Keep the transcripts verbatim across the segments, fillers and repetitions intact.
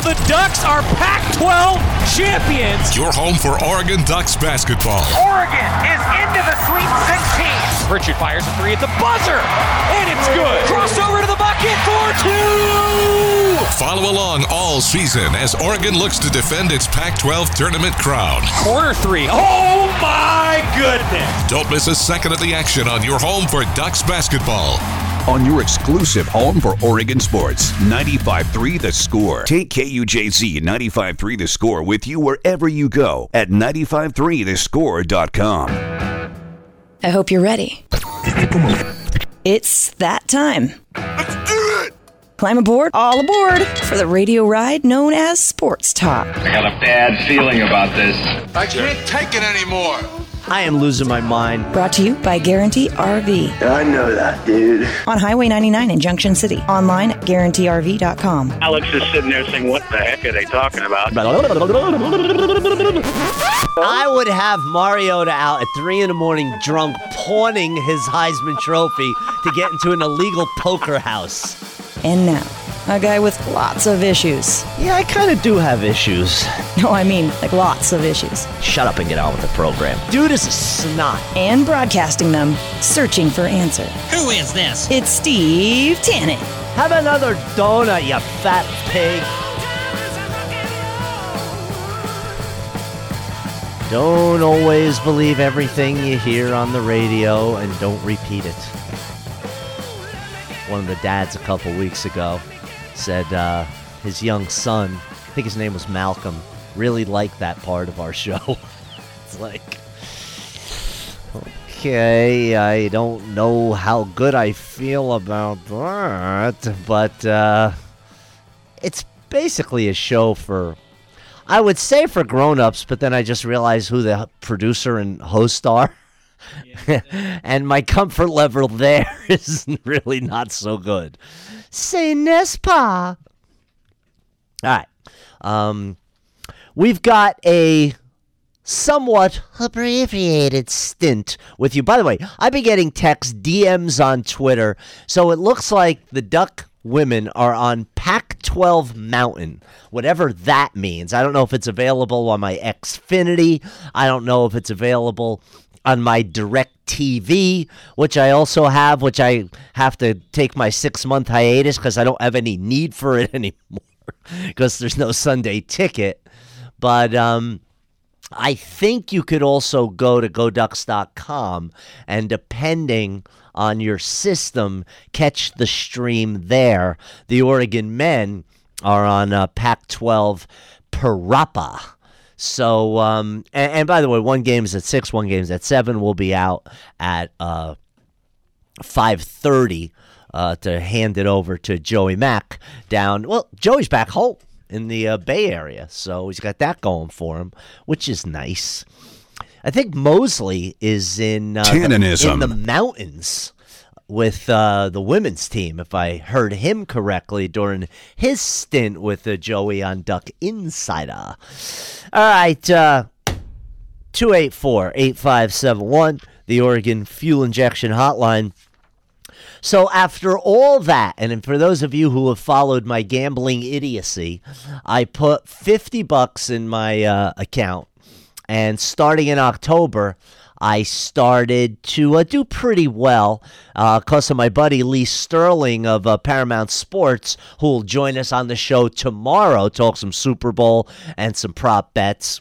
The Ducks are Pac twelve champions. Your home for Oregon Ducks basketball. Oregon is into the Sweet sixteen. Pritchard fires a three at the buzzer, and it's good. Crossover to the bucket for two. Follow along all season as Oregon looks to defend its Pac twelve tournament crown. Corner three. Oh my goodness. Don't miss a second of the action on your home for Ducks basketball. On your exclusive home for Oregon sports, ninety-five three The Score. Take K U J Z ninety-five three The Score with you wherever you go at nine five three the score dot com. I hope you're ready. It's that time. Let's do it! Climb aboard, all aboard, for the radio ride known as Sports Talk. I got a bad feeling about this. I can't take it anymore. I am losing my mind. Brought to you by Guarantee R V. I know that, dude. On Highway ninety-nine in Junction City. Online at guarantee R V dot com. Alex is sitting there saying, what the heck are they talking about? I would have Mariota out at three in the morning drunk, pawning his Heisman Trophy to get into an illegal poker house. And now, a guy with lots of issues. Yeah, I kind of do have issues. No, I mean, like lots of issues. Shut up and get on with the program. Dude is a snot. And broadcasting them, searching for answer. Who is this? It's Steve Tannen. Have another donut, you fat pig. Don't always believe everything you hear on the radio and don't repeat it. One of the dads a couple weeks ago said uh, his young son, I think his name was Malcolm, really liked that part of our show. It's like, okay, I don't know how good I feel about that, but uh, it's basically a show for, I would say for grown-ups, but then I just realized who the producer and host are. And my comfort level there is really not so good. Say Nespa. All right. Um, we've got a somewhat abbreviated stint with you. By the way, I've been getting texts, D Ms on Twitter. So it looks like the Duck women are on Pac twelve Mountain, whatever that means. I don't know if it's available on my Xfinity. I don't know if it's available on my DirecTV, which I also have, which I have to take my six-month hiatus because I don't have any need for it anymore because there's no Sunday ticket. But um, I think you could also go to go ducks dot com and depending on your system, catch the stream there. The Oregon men are on uh, Pac twelve Parappa. So, um, and, and by the way, one game's at six, one game's at seven. We'll be out at uh, five thirty uh, to hand it over to Joey Mack down. Well, Joey's back home in the uh, Bay Area, so he's got that going for him, which is nice. I think Mosley is in, uh, the, in the mountains with uh, the women's team, if I heard him correctly, during his stint with uh, Joey on Duck Insider. All right, uh, two eight four, eight five seven one, the Oregon Fuel Injection Hotline. So after all that, and for those of you who have followed my gambling idiocy, I put fifty bucks in my uh, account, and starting in October, I started to uh, do pretty well because uh, of my buddy Lee Sterling of uh, Paramount Sports, who will join us on the show tomorrow, talk some Super Bowl and some prop bets.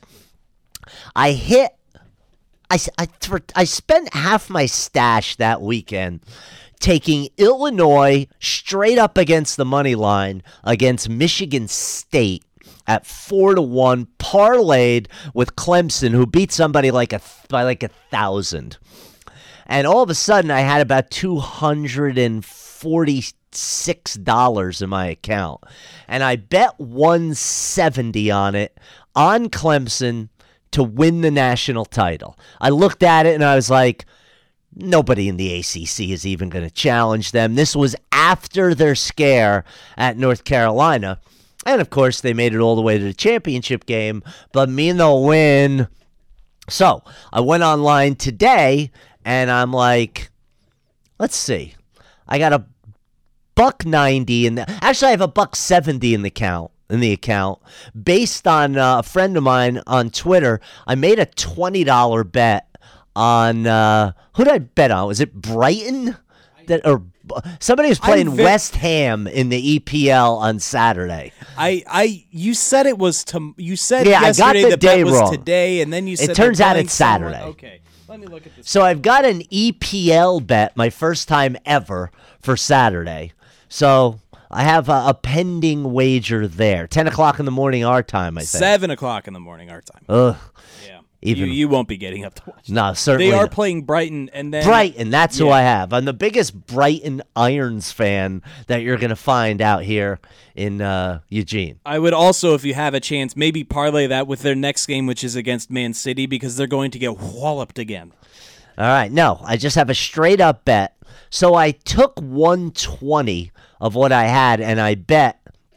I hit, I, I, I spent half my stash that weekend taking Illinois straight up against the money line against Michigan State at four to one, parlayed with Clemson, who beat somebody like a by like a thousand. And all of a sudden, I had about two hundred and forty-six dollars in my account, and I bet one seventy on it on Clemson to win the national title. I looked at it and I was like, nobody in the A C C is even going to challenge them. This was after their scare at North Carolina. And, of course, they made it all the way to the championship game, but me no win. So I went online today, and I'm like, let's see. I got a buck ninety in the, actually, I have a buck seventy in the count in the account based on uh, a friend of mine on Twitter. I made a twenty dollars bet on, uh, who did I bet on? Was it Brighton? That or somebody was playing ve- West Ham in the E P L on Saturday. I, I, you said it was to. You said yeah, yesterday I got the, the day bet was wrong. today, and then you said it turns out it's somewhere. Saturday. Okay, let me look at this. So I've got an E P L bet, my first time ever for Saturday. So I have a, a pending wager there. Ten o'clock in the morning our time, I think. Seven o'clock in the morning our time. Ugh. Yeah. Even, you, you won't be getting up to watch. No, certainly They are not. playing Brighton, and then Brighton. That's yeah. who I have. I'm the biggest Brighton Irons fan that you're going to find out here in uh, Eugene. I would also, if you have a chance, maybe parlay that with their next game, which is against Man City, because they're going to get walloped again. All right. No, I just have a straight up bet. So I took one twenty of what I had, and I bet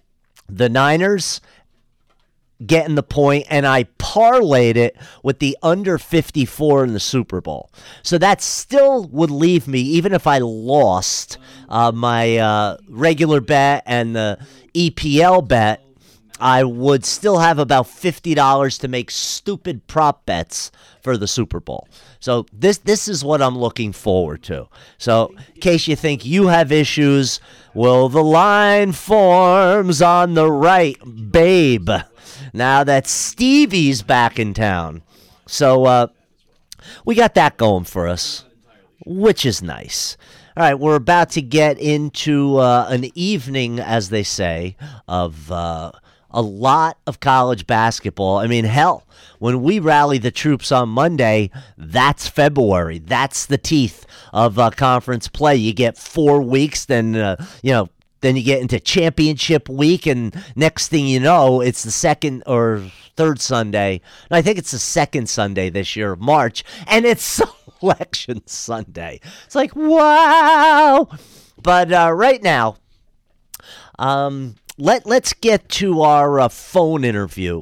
the Niners getting the point, and I parlayed it with the under fifty-four in the Super Bowl. So that still would leave me, even if I lost uh, my uh, regular bet and the E P L bet, I would still have about fifty dollars to make stupid prop bets for the Super Bowl. So this this is what I'm looking forward to. So in case you think you have issues, well, the line forms on the right, babe. Now that Stevie's back in town. So uh, we got that going for us, which is nice. All right, we're about to get into uh, an evening, as they say, of uh, a lot of college basketball. I mean, hell, when we rally the troops on Monday, that's February. That's the teeth of uh, conference play. You get four weeks, then, uh, you know, then you get into championship week, and next thing you know, it's the second or third Sunday. And I think it's the second Sunday this year of March, and it's Selection Sunday. It's like, wow. But uh, right now, um, let, let's get to our uh, phone interview,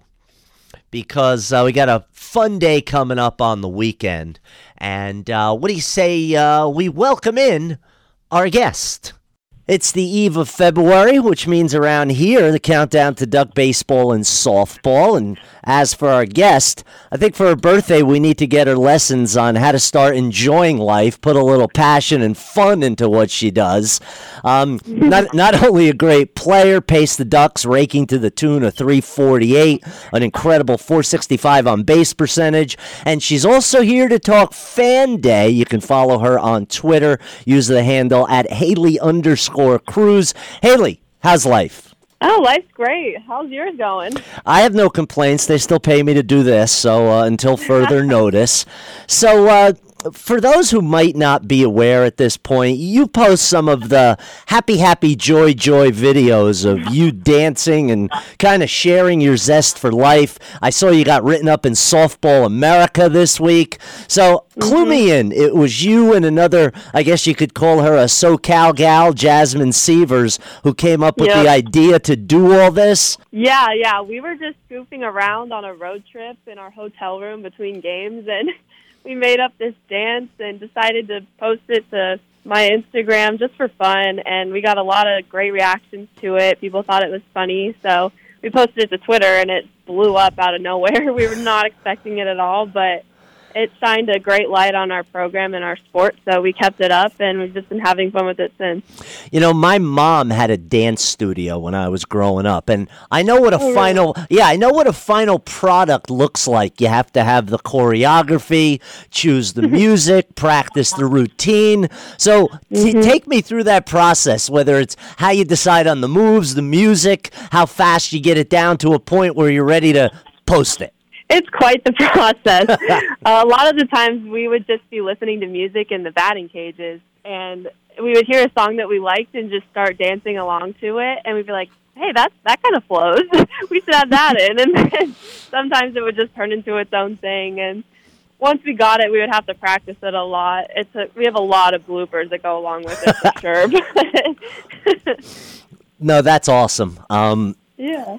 because uh, we got a fun day coming up on the weekend. And uh, what do you say uh, we welcome in our guest? It's the eve of February, which means around here, the countdown to duck baseball and softball. And as for our guest, I think for her birthday, we need to get her lessons on how to start enjoying life, put a little passion and fun into what she does. Um, not, not only a great player, paced the Ducks, raking to the tune of three forty-eight, an incredible four sixty-five on base percentage. And she's also here to talk Fan Day. You can follow her on Twitter. Use the handle at Haley underscore Cruz. Haley, how's life? Oh, life's great. How's yours going? I have no complaints. They still pay me to do this, so uh, until further notice. So, uh, for those who might not be aware at this point, you post some of the happy, happy, joy, joy videos of you dancing and kind of sharing your zest for life. I saw you got written up in Softball America this week. So clue mm-hmm. me in. It was you and another, I guess you could call her a SoCal gal, Jasmine Sievers, who came up with yep. the idea to do all this. Yeah, yeah. We were just goofing around on a road trip in our hotel room between games, and we made up this dance and decided to post it to my Instagram just for fun, and we got a lot of great reactions to it. People thought it was funny, so we posted it to Twitter, and it blew up out of nowhere. We were not expecting it at all, but it shined a great light on our program and our sport, so we kept it up, and we've just been having fun with it since. You know, my mom had a dance studio when I was growing up, and I know what a oh, final, really? yeah, I know what a final product looks like. You have to have the choreography, choose the music, practice the routine. So t- mm-hmm. take me through that process, whether it's how you decide on the moves, the music, how fast you get it down to a point where you're ready to post it. It's quite the process. uh, a lot of the times we would just be listening to music in the batting cages, and we would hear a song that we liked and just start dancing along to it, and we'd be like, hey, that's, that kind of flows. We should add that in. And then sometimes it would just turn into its own thing, and once we got it, we would have to practice it a lot. It's a, we have a lot of bloopers that go along with it, for sure. No, that's awesome. Um, yeah.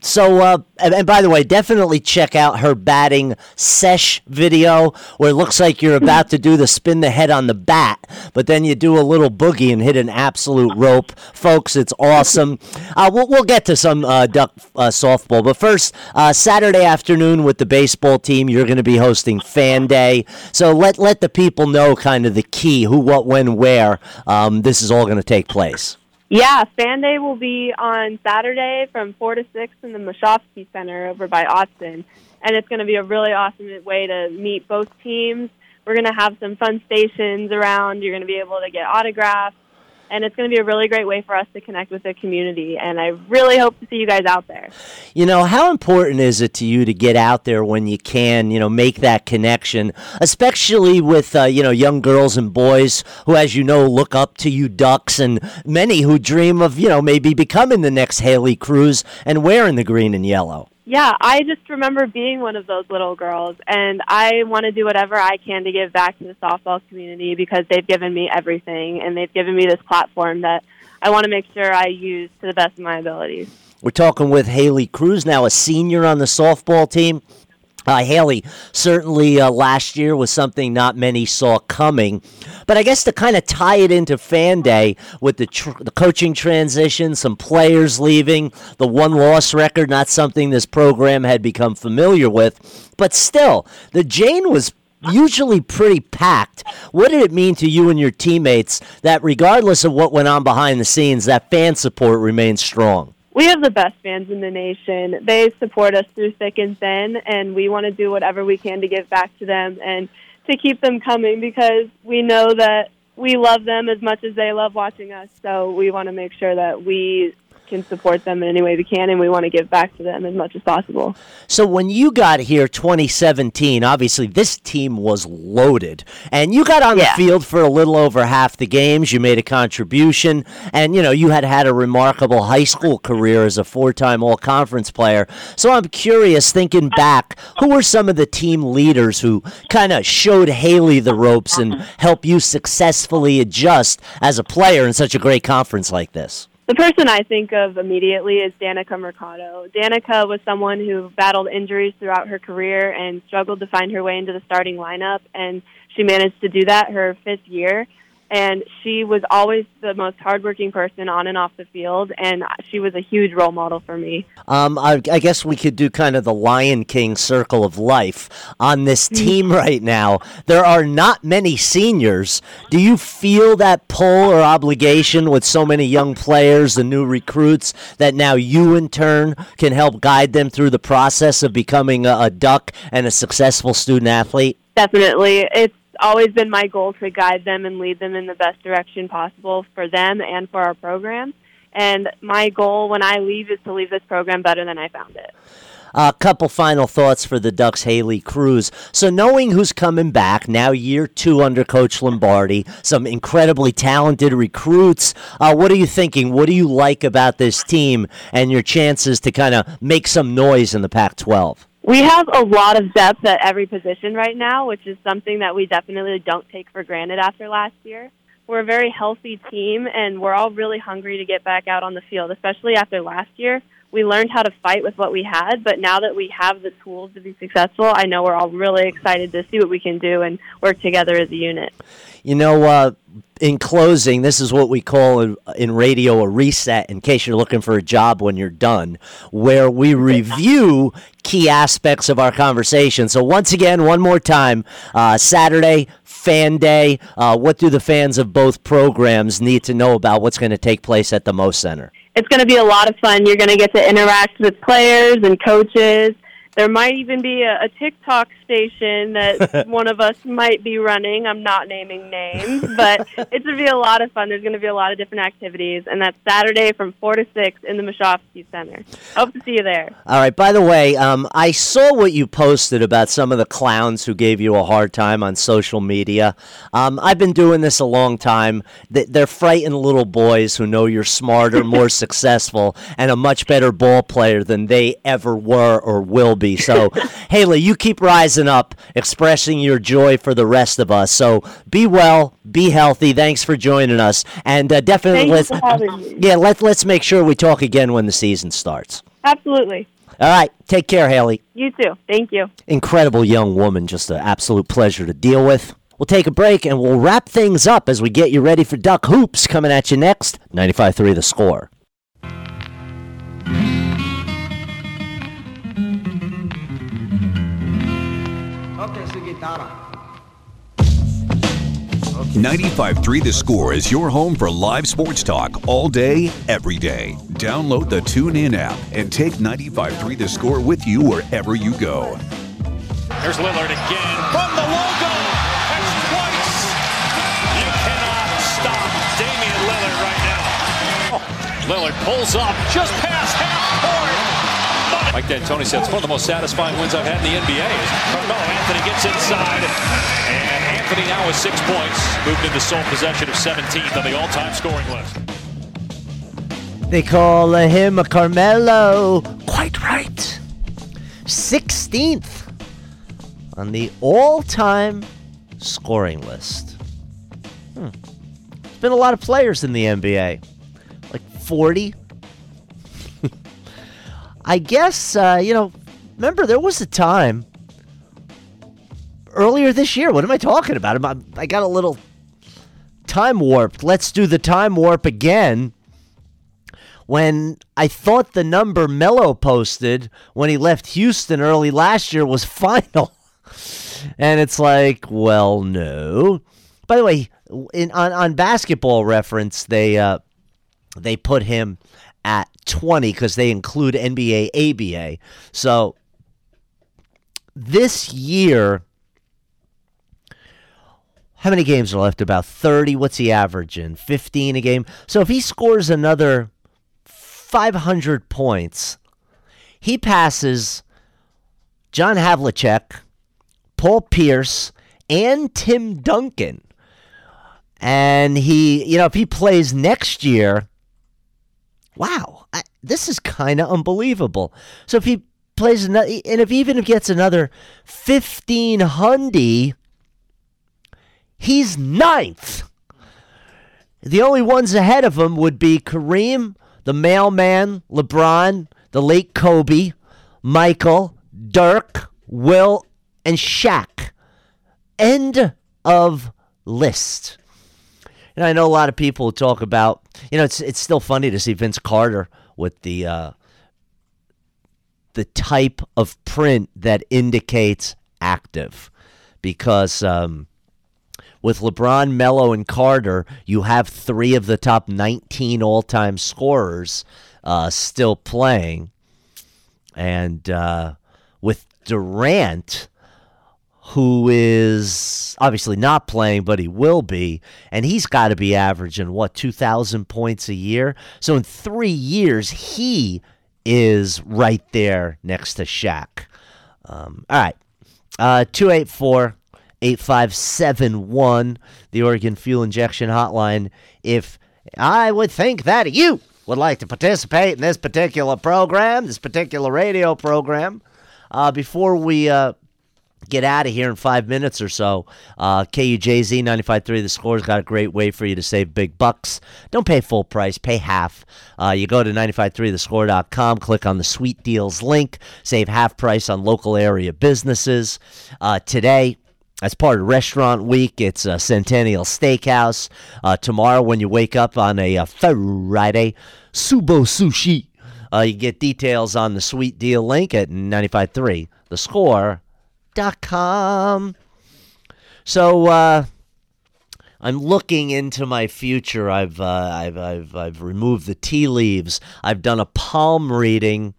so, uh, and, and by the way, definitely check out her batting sesh video where it looks like you're about to do the spin the head on the bat, but then you do a little boogie and hit an absolute rope. Folks, it's awesome. Uh, we'll, we'll get to some uh, Duck uh, softball, but first, uh, Saturday afternoon with the baseball team, you're going to be hosting Fan Day. So let, let the people know kind of the key, who, what, when, where um, this is all going to take place. Yeah, Fan Day will be on Saturday from four to six in the Mashofsky Center over by Austin. And it's going to be a really awesome way to meet both teams. We're going to have some fun stations around. You're going to be able to get autographs. And it's going to be a really great way for us to connect with the community. And I really hope to see you guys out there. You know, how important is it to you to get out there when you can, you know, make that connection, especially with, uh, you know, young girls and boys who, as you know, look up to you Ducks, and many who dream of, you know, maybe becoming the next Haley Cruz and wearing the green and yellow? Yeah, I just remember being one of those little girls, and I want to do whatever I can to give back to the softball community because they've given me everything, and they've given me this platform that I want to make sure I use to the best of my abilities. We're talking with Haley Cruz, now a senior on the softball team. Uh, Haley, certainly uh, last year was something not many saw coming. But I guess to kind of tie it into Fan Day with the tr- the coaching transition, some players leaving, the one-loss record, not something this program had become familiar with. But still, the Jane was usually pretty packed. What did it mean to you and your teammates that regardless of what went on behind the scenes, that fan support remained strong? We have the best fans in the nation. They support us through thick and thin, and we want to do whatever we can to give back to them and to keep them coming because we know that we love them as much as they love watching us. So we want to make sure that we can support them in any way we can, and we want to give back to them as much as possible. So when you got here twenty seventeen, obviously this team was loaded, and you got on yeah. the field for a little over half the games. You made a contribution, and you know you had had a remarkable high school career as a four-time all-conference player. So I'm curious, thinking back, who were some of the team leaders who kind of showed Haley the ropes and helped you successfully adjust as a player in such a great conference like this? The person I think of immediately is Danica Mercado. Danica was someone who battled injuries throughout her career and struggled to find her way into the starting lineup, and she managed to do that her fifth year. And she was always the most hardworking person on and off the field, and she was a huge role model for me. Um, I, I guess we could do kind of the Lion King circle of life on this team right now. There are not many seniors. Do you feel that pull or obligation with so many young players and new recruits that now you in turn can help guide them through the process of becoming a, a Duck and a successful student athlete? Definitely. It's always been my goal to guide them and lead them in the best direction possible for them and for our program. And my goal when I leave is to leave this program better than I found it. A uh, couple final thoughts for the Ducks' Haley Cruz. So knowing who's coming back, now year two under Coach Lombardi, some incredibly talented recruits, uh, what are you thinking? What do you like about this team and your chances to kind of make some noise in the Pac twelve? We have a lot of depth at every position right now, which is something that we definitely don't take for granted after last year. We're a very healthy team, and we're all really hungry to get back out on the field, especially after last year. We learned how to fight with what we had, but now that we have the tools to be successful, I know we're all really excited to see what we can do and work together as a unit. You know, uh, in closing, this is what we call in, in radio a reset, in case you're looking for a job when you're done, where we review key aspects of our conversation. So once again, one more time, uh, Saturday, Fan Day. Uh, what do the fans of both programs need to know about what's going to take place at the Mo Center? It's going to be a lot of fun. You're going to get to interact with players and coaches. There might even be a, a TikTok station that one of us might be running. I'm not naming names, but it's going to be a lot of fun. There's going to be a lot of different activities, and that's Saturday from four to six in the Mashofsky Center. Hope to see you there. All right. By the way, um, I saw what you posted about some of the clowns who gave you a hard time on social media. Um, I've been doing this a long time. They're frightened little boys who know you're smarter, more successful, and a much better ball player than they ever were or will be. So, Haley, you keep rising up, expressing your joy for the rest of us. So be well, be healthy. Thanks for joining us, and uh, definitely let's Thank you for having me. yeah, let let's make sure we talk again when the season starts. Absolutely. All right. Take care, Haley. You too. Thank you. Incredible young woman. Just an absolute pleasure to deal with. We'll take a break, and we'll wrap things up as we get you ready for Duck Hoops coming at you next. ninety-five three The Score. ninety-five three The Score is your home for live sports talk all day, every day. Download the TuneIn app and take ninety-five three The Score with you wherever you go. Here's Lillard again from the logo. That's twice. You cannot stop Damian Lillard right now. Oh, Lillard pulls up just past half court. Mike D'Antoni said it's one of the most satisfying wins I've had in the N B A. Carmelo Anthony gets inside, and Anthony now with six points, moved into sole possession of seventeenth on the all-time scoring list. They call him a Carmelo. Quite right. sixteenth on the all-time scoring list. Hmm. There's been a lot of players in the N B A. Like forty. I guess, uh, you know, remember there was a time earlier this year. What am I talking about? I, I got a little time warped. Let's do the time warp again. When I thought the number Melo posted when he left Houston early last year was final. And it's like, well, no. By the way, in, on, on Basketball Reference, they uh, they put him at twenty because they include N B A, A B A. So this year, how many games are left? About thirty. What's he averaging? fifteen a game. So if he scores another five hundred points, he passes John Havlicek, Paul Pierce, and Tim Duncan. And he, you know, if he plays next year, wow, I, this is kind of unbelievable. So if he plays another, and if even if he gets another fifteen hundred, he's ninth. The only ones ahead of him would be Kareem, the mailman, LeBron, the late Kobe, Michael, Dirk, Will, and Shaq. End of list. And I know a lot of people talk about, you know, it's it's still funny to see Vince Carter with the uh, the type of print that indicates active. Because um, with LeBron, Melo, and Carter, you have three of the top nineteen all-time scorers uh, still playing. And uh, with Durant, who is obviously not playing, but he will be, and he's got to be averaging, what, two thousand points a year? So in three years, he is right there next to Shaq. Um, all right, uh, two eight four, eight five seven one, the Oregon Fuel Injection Hotline. If I would think that you would like to participate in this particular program, this particular radio program, uh, before we... Uh, get out of here in five minutes or so. Uh, K U J Z ninety-five point three The Score's got a great way for you to save big bucks. Don't pay full price. Pay half. Uh, you go to ninety-five point three the score dot com, click on the Sweet Deals link, save half price on local area businesses. Uh, today, as part of Restaurant Week, it's a Centennial Steakhouse. Uh, tomorrow, when you wake up on a, a Friday, Subo Sushi. Uh, you get details on the Sweet Deal link at ninety-five point three the score dot com. So uh, I'm looking into my future. I've uh, I've I've I've removed the tea leaves. I've done a palm reading,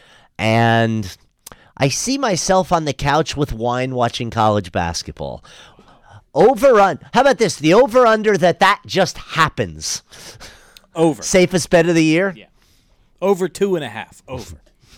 and I see myself on the couch with wine watching college basketball. Over on. How about this? The over under that that just happens. Over. Safest bet of the year. Yeah. Over two and a half. Over.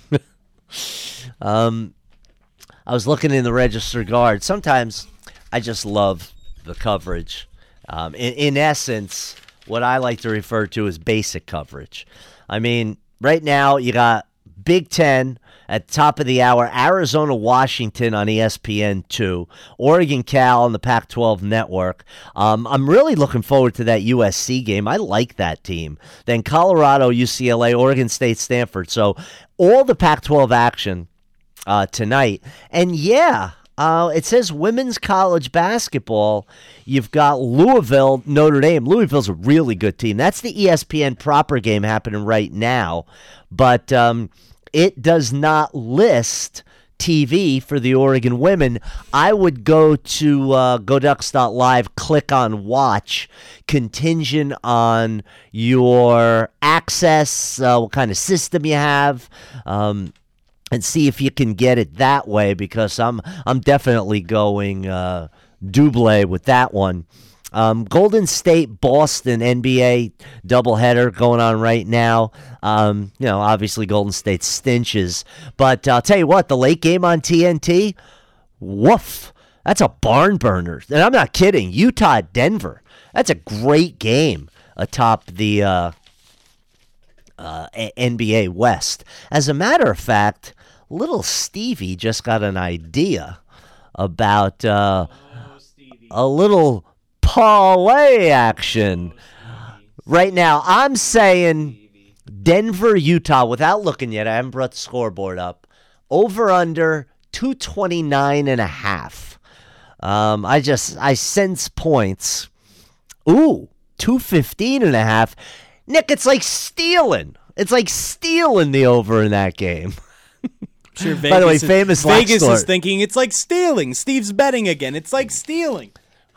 um. I was looking in the Register Guard. Sometimes I just love the coverage. Um, in, in essence, what I like to refer to as basic coverage. I mean, right now you got Big Ten at the top of the hour, Arizona, Washington on E S P N two, Oregon, Cal on the Pac twelve network. Um, I'm really looking forward to that U S C game. I like that team. Then Colorado, U C L A, Oregon State, Stanford. So all the Pac twelve action uh, tonight. And yeah, uh, it says women's college basketball. You've got Louisville, Notre Dame. Louisville's a really good team. That's the E S P N proper game happening right now. But um, it does not list T V for the Oregon women. I would go to uh, go ducks dot live, click on watch, contingent on your access, uh, what kind of system you have, um, and see if you can get it that way, because I'm I'm definitely going uh, double with that one. Um, Golden State, Boston, N B A doubleheader going on right now. Um, you know, obviously Golden State stinches. But I'll tell you what, the late game on T N T, woof, that's a barn burner. And I'm not kidding. Utah, Denver, that's a great game atop the uh, uh, N B A West. As a matter of fact, little Stevie just got an idea about uh, a little parlay action right now. I'm saying Denver, Utah, without looking yet. I haven't brought the scoreboard up. Over under two twenty-nine and a half. Um, I just, I sense points. Ooh, two fifteen and a half. Nick, it's like stealing. It's like stealing the over in that game. Sure, Vegas By the way, is, famous Vegas last is thinking it's like stealing. Steve's betting again. It's like stealing.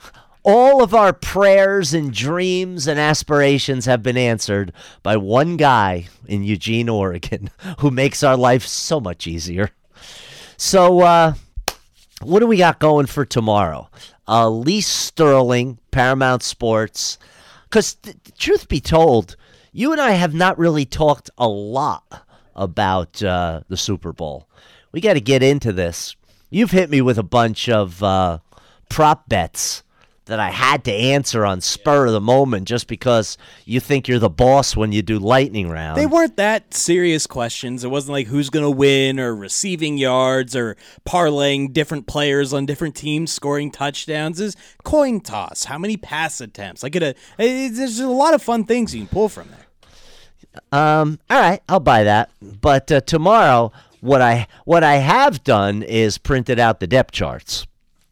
All of our prayers and dreams and aspirations have been answered by one guy in Eugene, Oregon, who makes our life so much easier. So, uh, what do we got going for tomorrow? Uh, Lee Sterling, Paramount Sports. Because, th- truth be told, you and I have not really talked a lot about uh, the Super Bowl. We got to get into this. You've hit me with a bunch of uh, prop bets that I had to answer on spur of the moment just because you think you're the boss when you do lightning round. They weren't that serious questions. It wasn't like who's going to win or receiving yards or parlaying different players on different teams scoring touchdowns. It's coin toss. How many pass attempts? Like it, it, there's a lot of fun things you can pull from there. Um. All right, I'll buy that. But uh, tomorrow, what I what I have done is printed out the depth charts.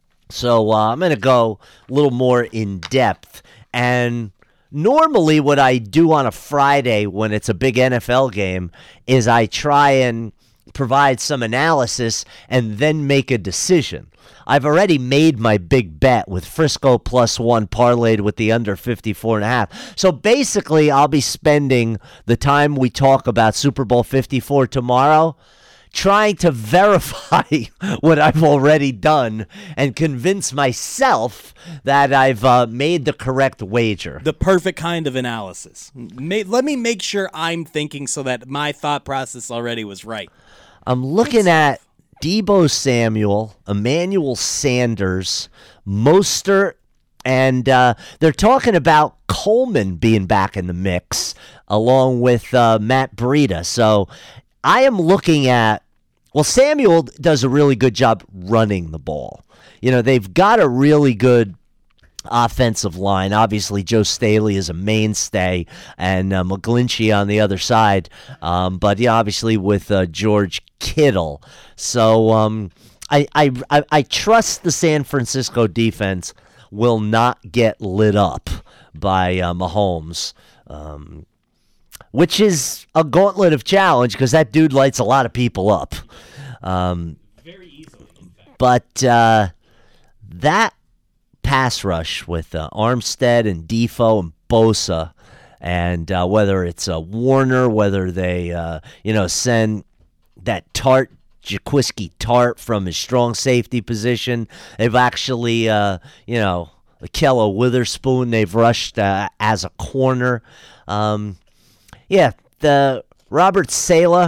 So uh, I'm going to go a little more in depth. And normally what I do on a Friday when it's a big N F L game is I try and provide some analysis and then make a decision. I've already made my big bet with Frisco plus one parlayed with the under fifty-four and a half. So basically I'll be spending the time we talk about Super Bowl fifty-four tomorrow trying to verify what I've already done and convince myself that I've uh, made the correct wager. The perfect kind of analysis. May, let me make sure I'm thinking so that my thought process already was right. I'm looking at Deebo Samuel, Emmanuel Sanders, Mostert, and uh, they're talking about Coleman being back in the mix along with uh, Matt Breida. So I am looking at, well, Samuel does a really good job running the ball. You know, they've got a really good offensive line. Obviously, Joe Staley is a mainstay, and uh, McGlinchey on the other side. Um, but, yeah, obviously with uh, George Kittle. So um, I, I, I, I trust the San Francisco defense will not get lit up by uh, Mahomes. Um Which is a gauntlet of challenge because that dude lights a lot of people up. Um, Very easily, in fact. But uh, that pass rush with uh, Armstead and Defoe and Bosa, and uh, whether it's uh, Warner, whether they uh, you know send that Tart, Jaquiski Tart from his strong safety position, they've actually uh, you know Kello Witherspoon they've rushed uh, as a corner. Um, Yeah, the Robert Saleh,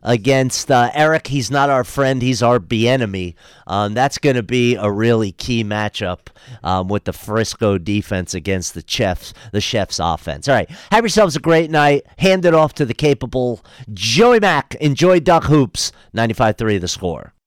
against uh, Eric. He's not our friend. He's our enemy. Um, that's going to be a really key matchup um, with the Frisco defense against the Chefs, the Chefs offense. All right. Have yourselves a great night. Hand it off to the capable Joey Mack. Enjoy Duck Hoops. ninety-five three The Score.